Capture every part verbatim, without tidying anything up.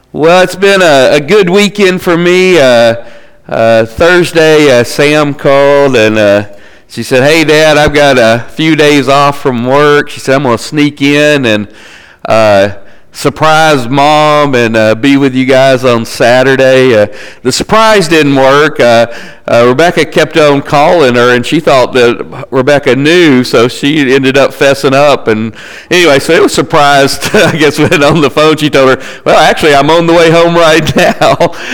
Well, it's been a, a good weekend for me. Uh, uh, Thursday, uh, Sam called and uh, she said, "Hey, Dad, I've got a few days off from work." She said, "I'm going to sneak in and uh, surprise Mom and uh, be with you guys on Saturday." Uh, the surprise didn't work. Uh, uh, Rebecca kept on calling her, and she thought that Rebecca knew, so she ended up fessing up. And anyway, so it was surprised. I guess when on the phone she told her, "Well, actually, I'm on the way home right now."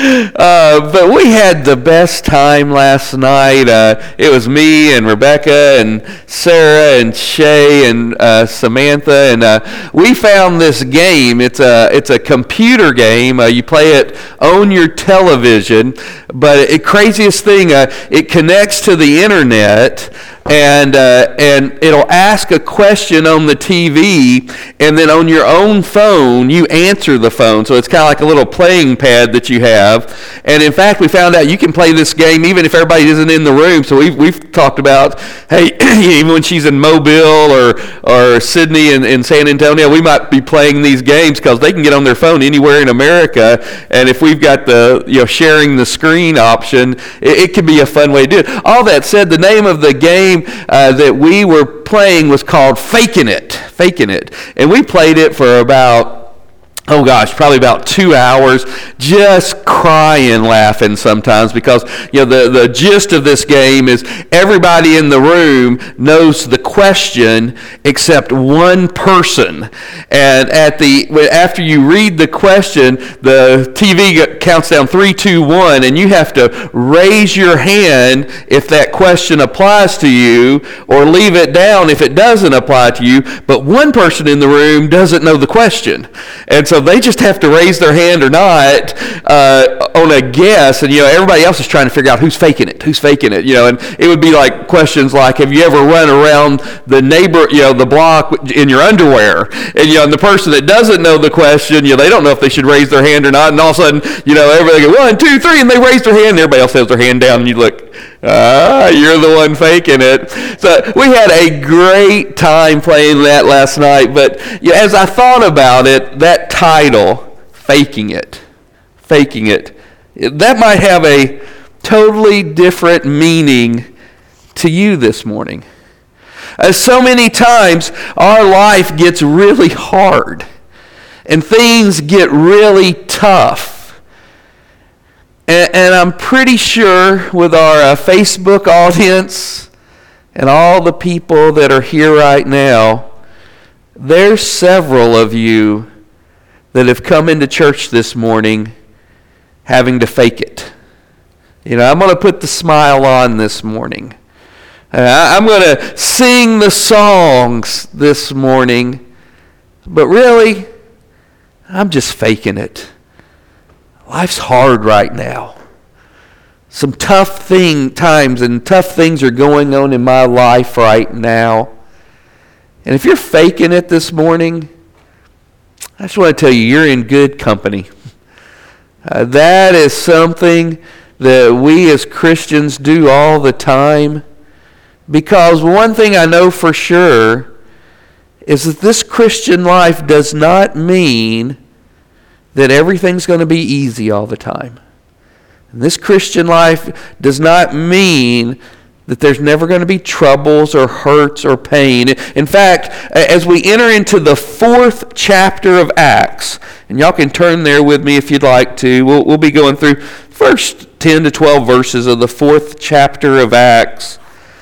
Uh, but we had the best time last night. Uh, it was me and Rebecca and Sarah and Shay and uh, Samantha, and uh, we found this game. It's a it's a computer game. Uh, you play it on your television, but it craziest thing, uh, it connects to the internet, and uh, and it'll ask a question on the T V, and then on your own phone you answer the phone. So it's kind of like a little playing pad that you have. And in fact, we found out you can play this game even if everybody isn't in the room. So we've we've talked about, hey, even when she's in Mobile or or Sydney and, and San Antonio, we might be playing these games because they can get on their phone anywhere in America. And if we've got the you know sharing the screen option, it, it can be a fun way to do it. All that said, the name of the game uh, that we were playing was called Faking It. Faking It. And we played it for about, oh gosh, probably about two hours, just crying, laughing sometimes, because you know the, the gist of this game is everybody in the room knows the question except one person. And at the after you read the question, the T V counts down three, two, one, and you have to raise your hand if that question applies to you, or leave it down if it doesn't apply to you. But one person in the room doesn't know the question, and so So they just have to raise their hand or not uh, on a guess, and you know everybody else is trying to figure out who's faking it, who's faking it, you know. And it would be like questions like, "Have you ever run around the neighbor, you know, the block in your underwear?" And you know, and the person that doesn't know the question, you know, they don't know if they should raise their hand or not. And all of a sudden, you know, everybody go one, two, three, and they raise their hand. And everybody else has their hand down, and you look, ah, you're the one faking it. So we had a great time playing that last night. But you know, as I thought about it, that title, Faking It, Faking It, that might have a totally different meaning to you this morning. As so many times, our life gets really hard, and things get really tough. And, and I'm pretty sure with our uh, Facebook audience and all the people that are here right now, there's several of you that have come into church this morning having to fake it. You know, I'm going to put the smile on this morning. Uh, I'm going to sing the songs this morning, but really, I'm just faking it. Life's hard right now. Some tough thing times and tough things are going on in my life right now. And if you're faking it this morning, I just want to tell you, you're in good company. Uh, that is something that we as Christians do all the time. Because one thing I know for sure is that this Christian life does not mean that everything's going to be easy all the time. And this Christian life does not mean that there's never going to be troubles or hurts or pain. In fact, as we enter into the fourth chapter of Acts, and y'all can turn there with me if you'd like to, we'll, we'll be going through first ten to twelve verses of the fourth chapter of Acts.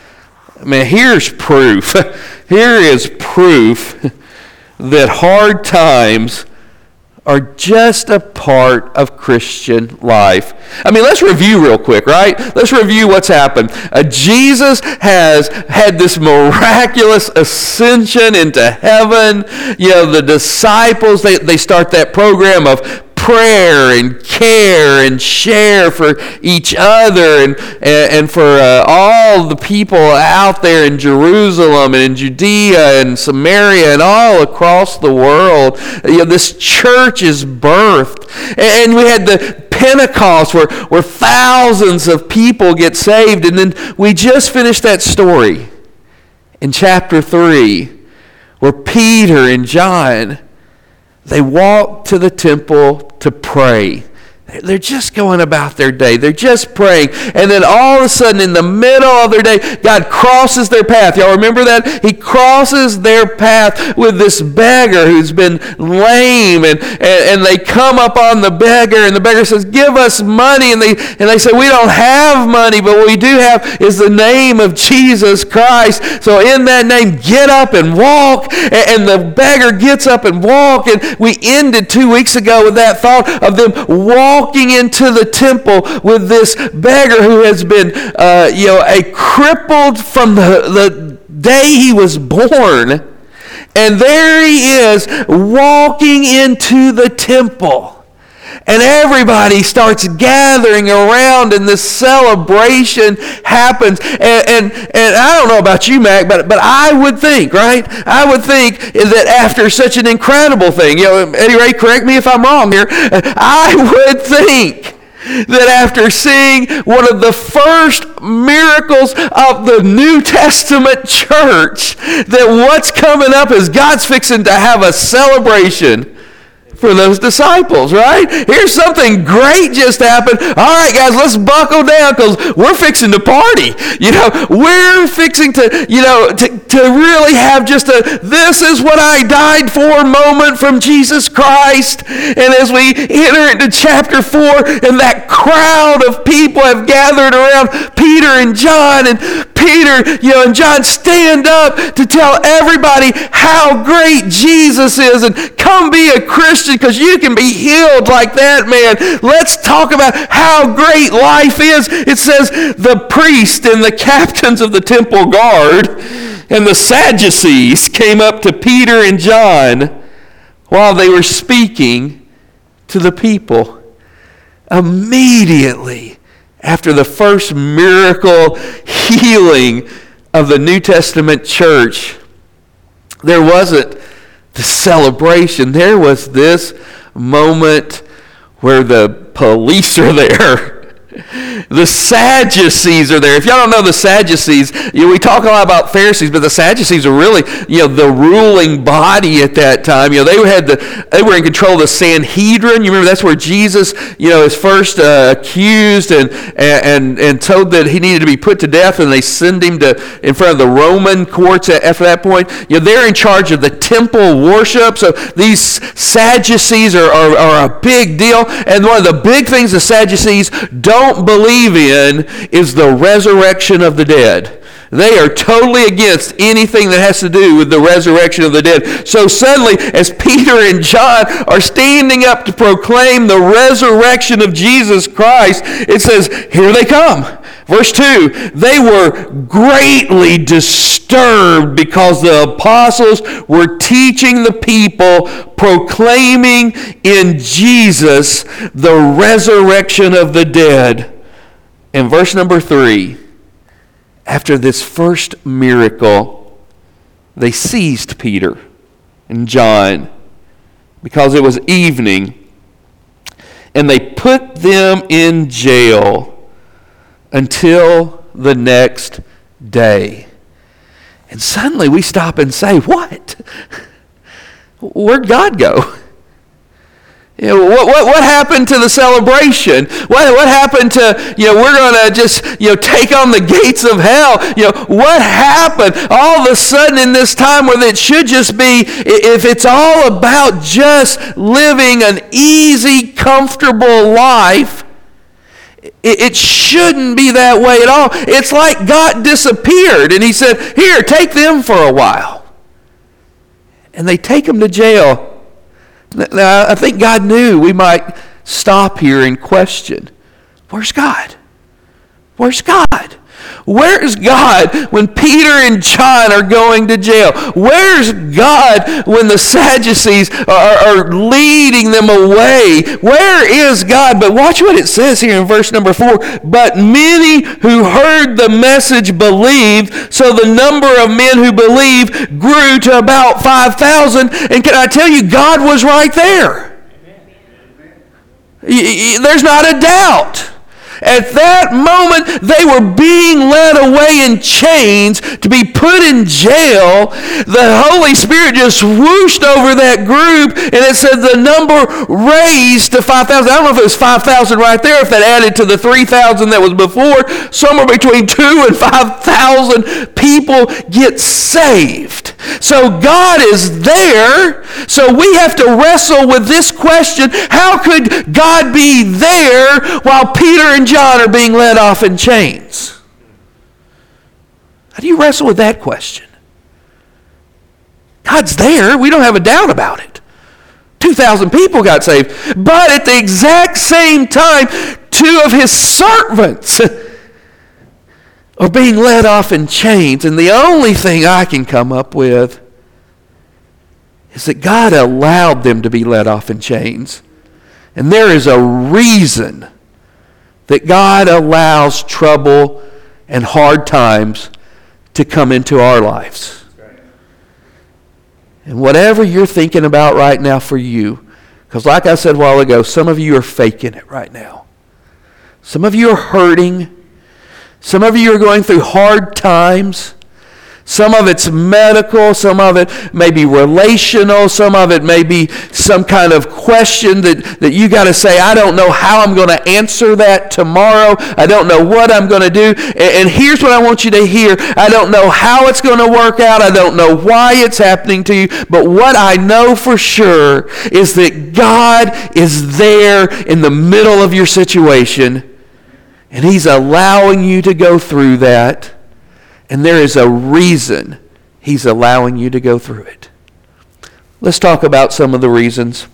I mean, here's proof. Here is proof that hard times are just a part of Christian life. I mean, let's review real quick, right? Let's review what's happened. Uh, Jesus has had this miraculous ascension into heaven. You know, the disciples, they, they start that program of prayer and care and share for each other and and, and for uh, all the people out there in Jerusalem and in Judea and Samaria and all across the world. You know, this church is birthed. And we had the Pentecost where, where thousands of people get saved. And then we just finished that story in chapter three where Peter and John, they walk to the temple to pray. They're just going about their day. They're just praying. And then all of a sudden, in the middle of their day, God crosses their path. Y'all remember that? He crosses their path with this beggar who's been lame. And, and, and they come up on the beggar, and the beggar says, give us money. And they, and they say, we don't have money, but what we do have is the name of Jesus Christ. So in that name, get up and walk. And, and the beggar gets up and walk. And we ended two weeks ago with that thought of them walking walking into the temple with this beggar who has been, uh, you know, a crippled from the, the day he was born. And there he is walking into the temple. And everybody starts gathering around, and this celebration happens. And, and, and I don't know about you, Mac, but, but I would think, right? I would think that after such an incredible thing, you know, Eddie Ray, correct me if I'm wrong here, I would think that after seeing one of the first miracles of the New Testament church, that what's coming up is God's fixing to have a celebration for those disciples, right? Here's something great just happened. All right, guys, let's buckle down because we're fixing to party. You know, we're fixing to, you know, to, to really have just a, this is what I died for moment from Jesus Christ. And as we enter into chapter four, and that crowd of people have gathered around Peter and John, and Peter, you know, and John stand up to tell everybody how great Jesus is, and come be a Christian because you can be healed like that, man. Let's talk about how great life is. It says the priest and the captains of the temple guard and the Sadducees came up to Peter and John while they were speaking to the people. Immediately after the first miracle healing of the New Testament church, there wasn't the celebration. There was this moment where the police are there. The Sadducees are there. If y'all don't know the Sadducees, you know, we talk a lot about Pharisees, but the Sadducees are really, you know, the ruling body at that time. You know, they had the, they were in control of the Sanhedrin. You remember that's where Jesus, you know, is first uh, accused and, and and told that he needed to be put to death, and they send him to in front of the Roman courts after that point. You know, they're in charge of the temple worship. So these Sadducees are, are, are a big deal. And one of the big things the Sadducees don't believe in is the resurrection of the dead. They are totally against anything that has to do with the resurrection of the dead. So suddenly, as Peter and John are standing up to proclaim the resurrection of Jesus Christ, it says, here they come. Verse two, they were greatly disturbed because the apostles were teaching the people, proclaiming in Jesus the resurrection of the dead. In verse number three, after this first miracle, they seized Peter and John because it was evening, and they put them in jail until the next day. And suddenly we stop and say, what? Where'd God go? You know, what, what what happened to the celebration? What what happened to, you know, we're going to just, you know, take on the gates of hell? You know, what happened all of a sudden in this time where it should just be, if it's all about just living an easy, comfortable life, it shouldn't be that way at all. It's like God disappeared and he said, here, take them for a while. And they take them to jail. Now, I think God knew we might stop here and question, where's God? Where's God? Where's God when Peter and John are going to jail? Where's God when the Sadducees are, are leading them away? Where is God? But watch what it says here in verse number four. But many who heard the message believed, so the number of men who believed grew to about five thousand. And can I tell you, God was right there. There's not a doubt. At that moment, they were being led away in chains to be put in jail. The Holy Spirit just whooshed over that group, and it said the number raised to five thousand. I don't know if it was five thousand right there, if that added to the three thousand that was before. Somewhere between two and five thousand people get saved. So God is there. So we have to wrestle with this question: how could God be there while Peter and John are being led off in chains? How do you wrestle with that question? God's there. We don't have a doubt about it. two thousand people got saved. But at the exact same time, two of his servants are being led off in chains. And the only thing I can come up with is that God allowed them to be led off in chains. And there is a reason that God allows trouble and hard times to come into our lives. And whatever you're thinking about right now for you, because like I said a while ago, some of you are faking it right now. Some of you are hurting. Some of you are going through hard times. Some of it's medical, some of it may be relational, some of it may be some kind of question that, that you got to say, I don't know how I'm going to answer that tomorrow. I don't know what I'm going to do. And, and here's what I want you to hear. I don't know how it's going to work out. I don't know why it's happening to you. But what I know for sure is that God is there in the middle of your situation, and He's allowing you to go through that. And there is a reason He's allowing you to go through it. Let's talk about some of the reasons.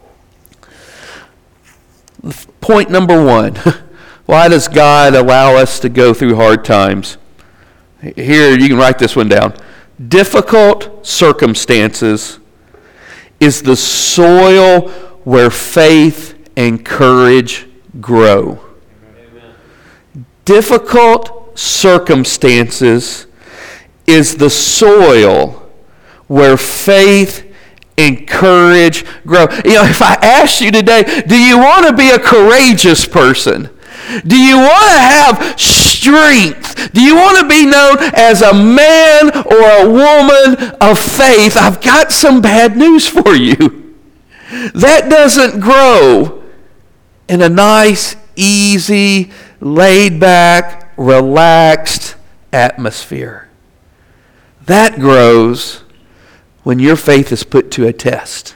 Point number one. Why does God allow us to go through hard times? Here, you can write this one down. Difficult circumstances is the soil where faith and courage grow. Amen. Difficult circumstances is the soil where faith and courage grow. You know, if I asked you today, do you want to be a courageous person? Do you want to have strength? Do you want to be known as a man or a woman of faith? I've got some bad news for you. That doesn't grow in a nice, easy, laid-back, relaxed atmosphere. That grows when your faith is put to a test.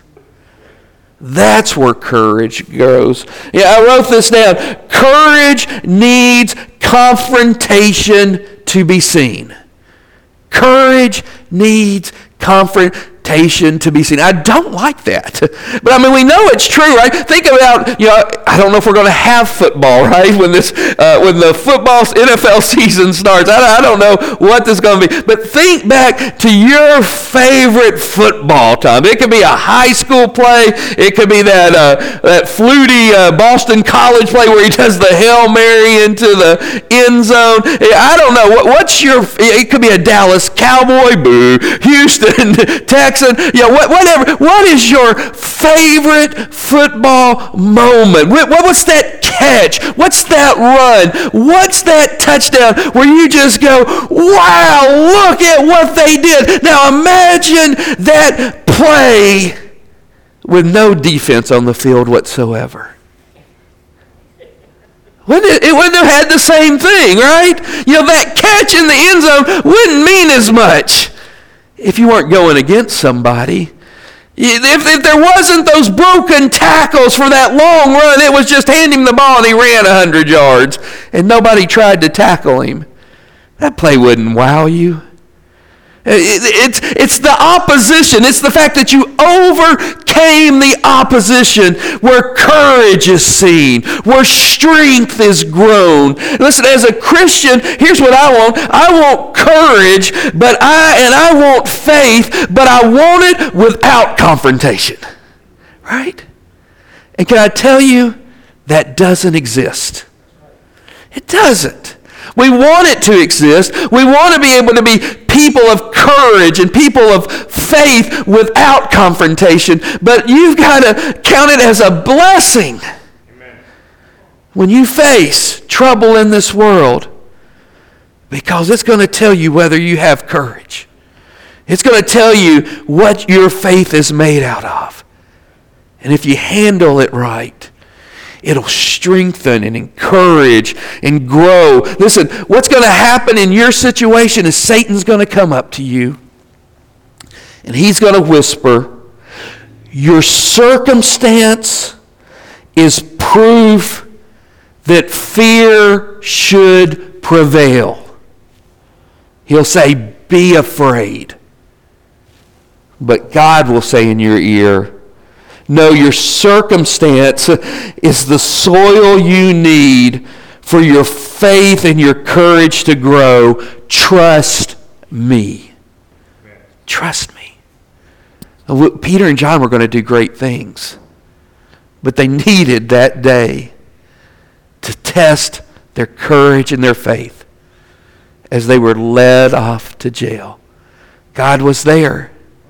That's where courage grows. Yeah, I wrote this down. Courage needs confrontation to be seen. Courage needs confrontation to be seen. I don't like that. But I mean, we know it's true, right? Think about, you know, I don't know if we're going to have football, right? When this, uh, when the football N F L season starts. I, I don't know what this is going to be. But think back to your favorite football time. It could be a high school play. It could be that uh, that fluty uh, Boston College play where he does the Hail Mary into the end zone. I don't know. What, what's your, it could be a Dallas Cowboy, boo, Houston, Texas. Yeah, whatever. What is your favorite football moment? What, what's that catch? What's that run? What's that touchdown where you just go, wow, look at what they did. Now imagine that play with no defense on the field whatsoever. Wouldn't it, it wouldn't have had the same thing, right? You know, that catch in the end zone wouldn't mean as much if you weren't going against somebody. If, if there wasn't those broken tackles for that long run, it was just hand him the ball and he ran one hundred yards and nobody tried to tackle him. That play wouldn't wow you. It's, it's the opposition. It's the fact that you overcame the opposition where courage is seen, where strength is grown. Listen, as a Christian, here's what I want. I want courage, but I and I want faith, but I want it without confrontation. Right? And can I tell you, that doesn't exist. It doesn't. We want it to exist. We want to be able to be people of courage and people of faith without confrontation. But you've got to count it as a blessing. Amen. When you face trouble in this world, because it's going to tell you whether you have courage. It's going to tell you what your faith is made out of. And if you handle it right, it'll strengthen and encourage and grow. Listen, what's going to happen in your situation is Satan's going to come up to you and he's going to whisper, your circumstance is proof that fear should prevail. He'll say, be afraid. But God will say in your ear, no, your circumstance is the soil you need for your faith and your courage to grow. Trust me. Trust me. Peter and John were going to do great things, but they needed that day to test their courage and their faith as they were led off to jail. God was there.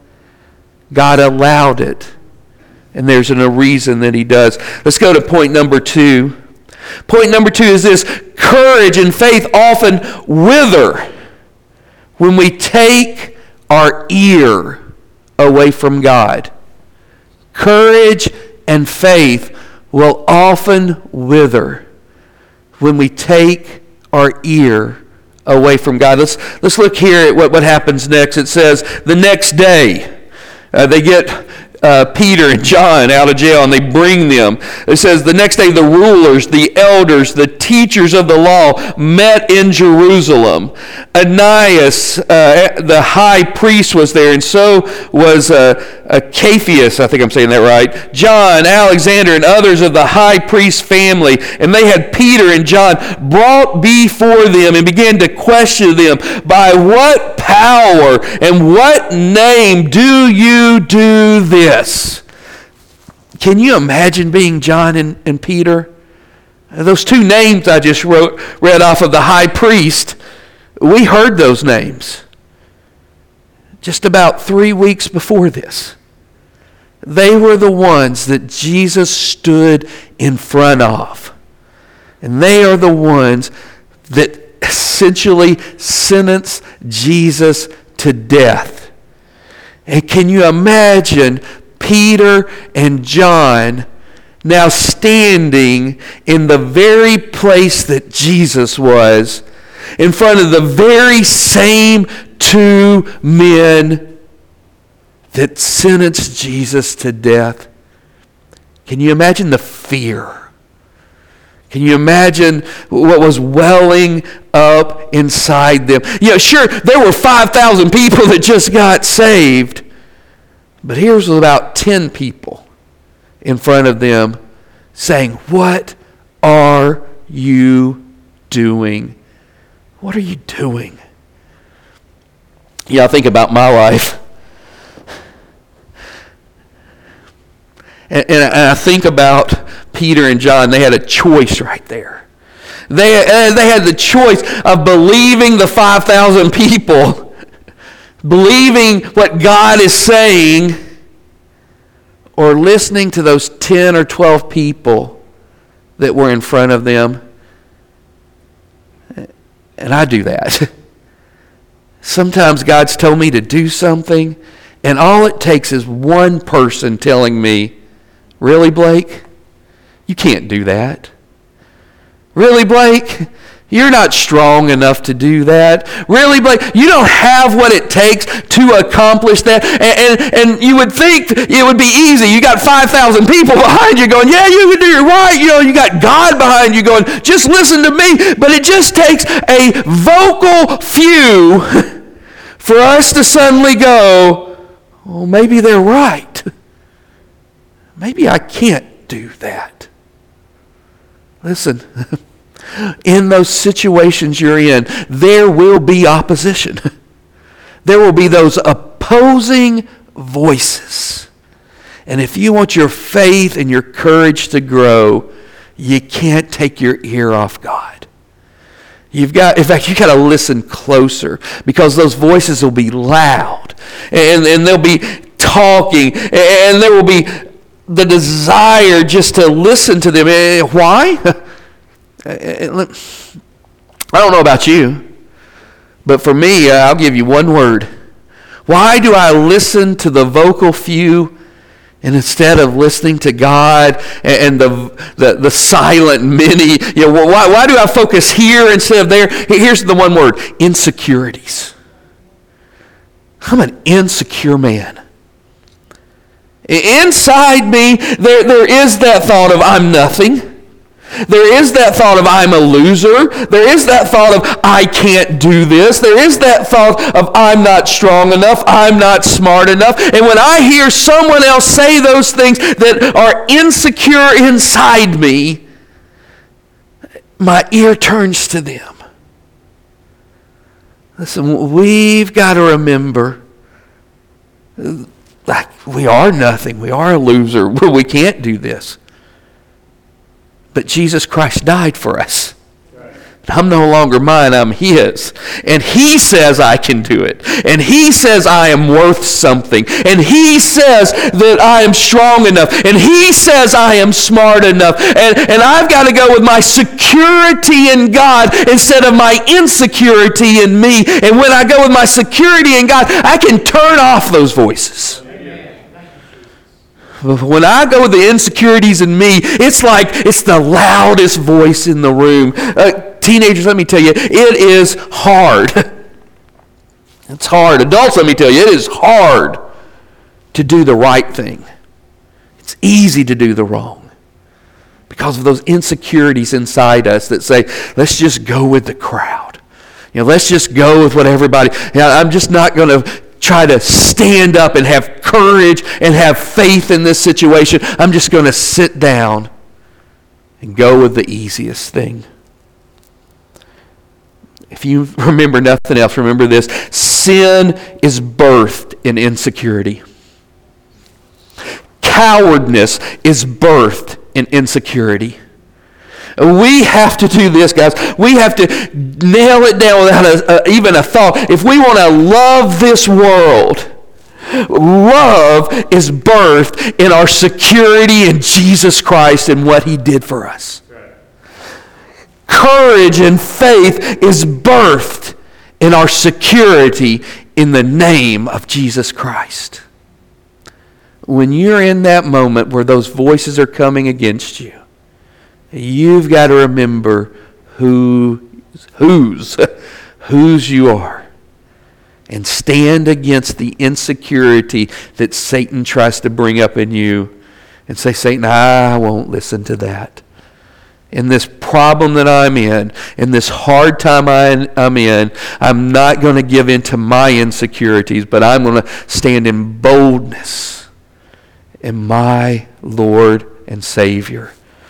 God allowed it. And there's a reason that he does. Let's go to point number two. Point number two is this. Courage and faith often wither when we take our ear away from God. Courage and faith will often wither when we take our ear away from God. Let's, let's look here at what, what happens next. It says, the next day, uh, they get Uh, Peter and John out of jail, and they bring them. It says, the next day the rulers, the elders, the teachers of the law met in Jerusalem. Ananias, uh, the high priest, was there, and so was uh, uh, Caiaphas, I think I'm saying that right, John, Alexander, and others of the high priest family. And they had Peter and John brought before them and began to question them, by what power and what name do you do this? Yes. Can you imagine being John and, and Peter? Those two names I just wrote, read off of the high priest, we heard those names just about three weeks before this. They were the ones that Jesus stood in front of. And they are the ones that essentially sentenced Jesus to death. And can you imagine Peter and John now standing in the very place that Jesus was, in front of the very same two men that sentenced Jesus to death? Can you imagine the fear? Can you imagine what was welling up inside them? Yeah, sure, there were five thousand people that just got saved. But here's about ten people in front of them saying, what are you doing? What are you doing? Yeah, I think about my life. And, and I think about Peter and John. They had a choice right there. They, uh, they had the choice of believing the five thousand people, believing what God is saying, or listening to those ten or twelve people that were in front of them. And I do that. Sometimes God's told me to do something, and all it takes is one person telling me, really, Blake? You can't do that. Really, Blake? You're not strong enough to do that. Really, Blake? You don't have what it takes to accomplish that. And, and, and you would think it would be easy. You got five thousand people behind you going, yeah, you can do it right. You know, you got God behind you going, just listen to me. But it just takes a vocal few for us to suddenly go, well, maybe they're right. Maybe I can't do that. Listen, in those situations you're in, there will be opposition. There will be those opposing voices. And if you want your faith and your courage to grow, you can't take your ear off God. You've got, in fact, you've got to listen closer, because those voices will be loud, and, and they'll be talking, and there will be the desire just to listen to them. Why? I don't know about you, but for me, I'll give you one word. Why do I listen to the vocal few and instead of listening to God and the the, the silent many? You know, why, why do I focus here instead of there? Here's the one word: insecurities. I'm an insecure man. Inside me, there, there is that thought of I'm nothing. There is that thought of I'm a loser. There is that thought of I can't do this. There is that thought of I'm not strong enough. I'm not smart enough. And when I hear someone else say those things that are insecure inside me, my ear turns to them. Listen, we've got to remember, like, we are nothing. We are a loser. We can't do this. But Jesus Christ died for us. Right. I'm no longer mine, I'm His. And He says I can do it. And He says I am worth something. And He says that I am strong enough. And He says I am smart enough. And, and I've got to go with my security in God instead of my insecurity in me. And when I go with my security in God, I can turn off those voices. When I go with the insecurities in me, it's like it's the loudest voice in the room. Uh, teenagers, let me tell you, it is hard. It's hard. Adults, let me tell you, it is hard to do the right thing. It's easy to do the wrong because of those insecurities inside us that say, let's just go with the crowd. You know, let's just go with what everybody, you know, I'm just not going to try to stand up and have courage and have faith in this situation. I'm just going to sit down and go with the easiest thing. If you remember nothing else, remember this. Sin is birthed in insecurity. Cowardness is birthed in insecurity. We have to do this, guys. We have to nail it down without a, a, even a thought. If we want to love this world, love is birthed in our security in Jesus Christ and what He did for us. Right. Courage and faith is birthed in our security in the name of Jesus Christ. When you're in that moment where those voices are coming against you, you've got to remember who, whose, whose you are. And stand against the insecurity that Satan tries to bring up in you. And say, Satan, I won't listen to that. In this problem that I'm in, in this hard time I'm in, I'm not going to give in to my insecurities, but I'm going to stand in boldness in my Lord and Savior.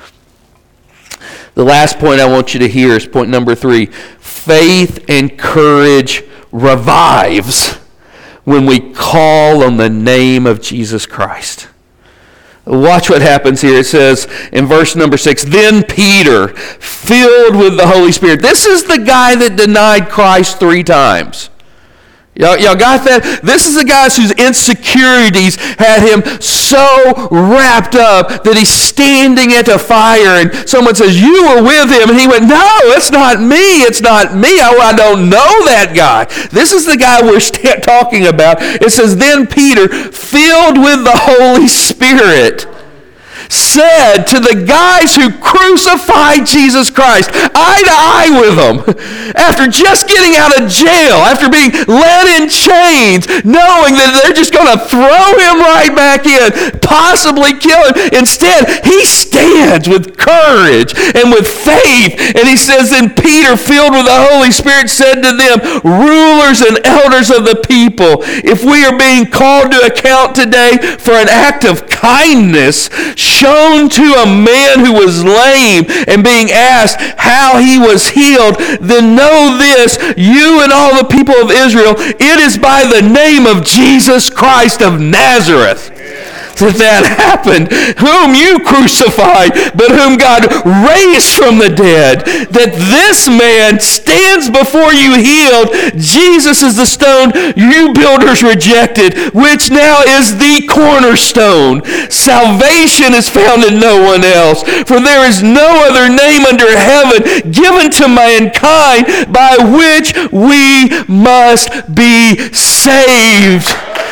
The last point I want you to hear is point number three. Faith and courage revives when we call on the name of Jesus Christ. Watch what happens here. It says in verse number six, then Peter, filled with the Holy Spirit. This is the guy that denied Christ three times. Y'all, y'all got that? This is the guy whose insecurities had him so wrapped up that he's standing at a fire and someone says, you were with him. And he went, no, it's not me. It's not me. I, I don't know that guy. This is the guy we're st- talking about. It says, then Peter, filled with the Holy Spirit, said to the guys who crucified Jesus Christ, eye to eye with them, after just getting out of jail, after being led in chains, knowing that they're just going to throw him right back in, possibly kill him. Instead, he stands with courage and with faith, and he says, then Peter, filled with the Holy Spirit, said to them, rulers and elders of the people, if we are being called to account today for an act of kindness shown to a man who was lame and being asked how he was healed, then know this, you and all the people of Israel, it is by the name of Jesus Christ of Nazareth. that that happened. Whom you crucified, but whom God raised from the dead. That this man stands before you healed. Jesus is the stone you builders rejected, which now is the cornerstone. Salvation is found in no one else, for there is no other name under heaven given to mankind by which we must be saved.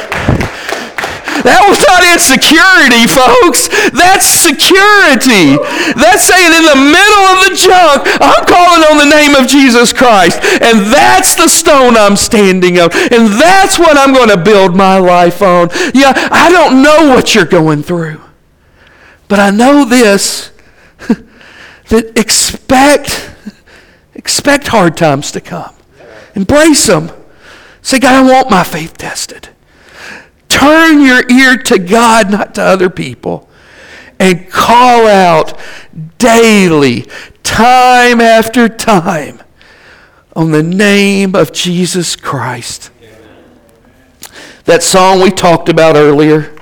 That was not insecurity, folks. That's security. That's saying in the middle of the junk, I'm calling on the name of Jesus Christ. And that's the stone I'm standing on. And that's what I'm going to build my life on. Yeah, I don't know what you're going through. But I know this, that expect, expect hard times to come. Embrace them. Say, God, I want my faith tested. Turn your ear to God, not to other people. And call out daily, time after time, on the name of Jesus Christ. That song we talked about earlier,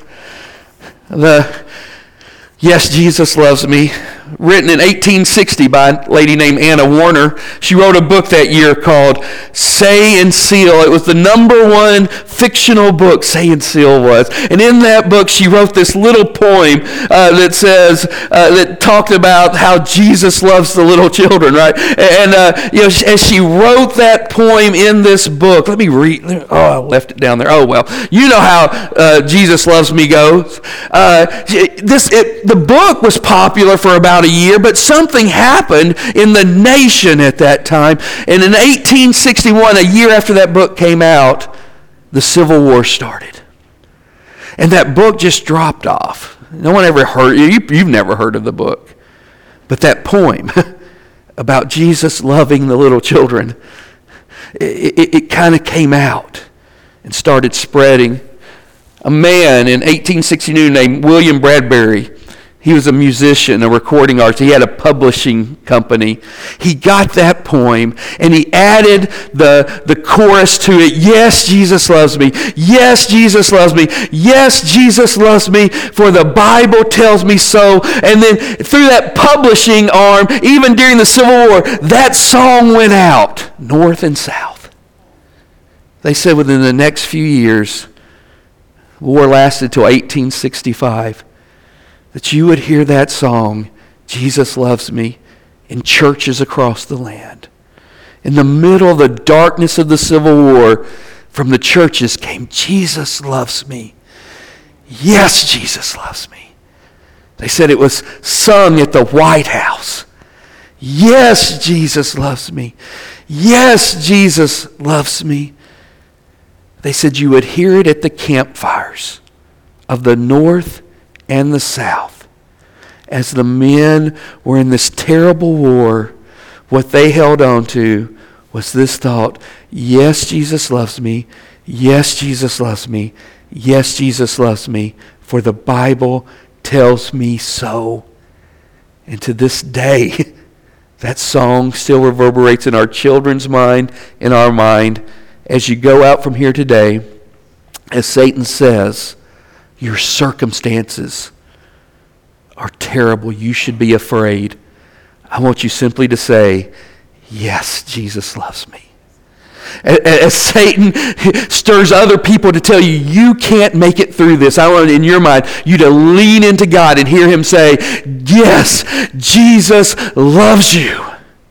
the Yes, Jesus Loves Me, written in eighteen sixty by a lady named Anna Warner. She wrote a book that year called Say and Seal. It was the number one fictional book, Say and Seal was. And in that book, she wrote this little poem uh, that says, uh, that talked about how Jesus loves the little children, right? And, uh, you know, as she wrote that poem in this book, let me read. Oh, I left it down there. Oh, well. You know how uh, Jesus Loves Me goes. Uh, this, it, the book was popular for about a year, but something happened in the nation at that time. And in eighteen sixty-one, a year after that book came out, the Civil War started. And that book just dropped off. No one ever heard, you, you've never heard of the book. But that poem about Jesus loving the little children, it, it, it kind of came out and started spreading. A man in eighteen sixty-two named William Bradbury, he was a musician, a recording artist. He had a publishing company. He got that poem and he added the, the chorus to it. Yes, Jesus loves me. Yes, Jesus loves me. Yes, Jesus loves me, for the Bible tells me so. And then through that publishing arm, even during the Civil War, that song went out north and south. They said within the next few years, the war lasted till eighteen sixty-five. That you would hear that song, Jesus Loves Me, in churches across the land. In the middle of the darkness of the Civil War, from the churches came, Jesus loves me. Yes, Jesus loves me. They said it was sung at the White House. Yes, Jesus loves me. Yes, Jesus loves me. They said you would hear it at the campfires of the North and the South. As the men were in this terrible war, what they held on to was this thought, yes, Jesus loves me. Yes, Jesus loves me. Yes, Jesus loves me, for the Bible tells me so. And to this day, that song still reverberates in our children's mind, in our mind. As you go out from here today, as Satan says, your circumstances are terrible. You should be afraid. I want you simply to say, yes, Jesus loves me. As Satan stirs other people to tell you, you can't make it through this, I want in your mind you to lean into God and hear him say, yes, Jesus loves you.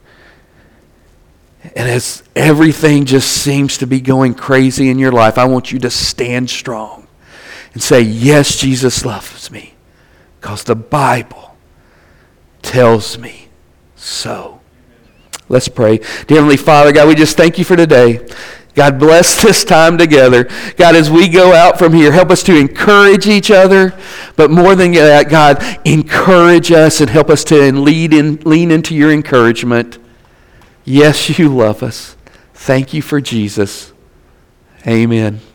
And as everything just seems to be going crazy in your life, I want you to stand strong and say, yes, Jesus loves me, because the Bible tells me so. Let's pray. Dear Heavenly Father, God, we just thank you for today. God, bless this time together. God, as we go out from here, help us to encourage each other. But more than that, God, encourage us and help us to lead in, lean into your encouragement. Yes, you love us. Thank you for Jesus. Amen.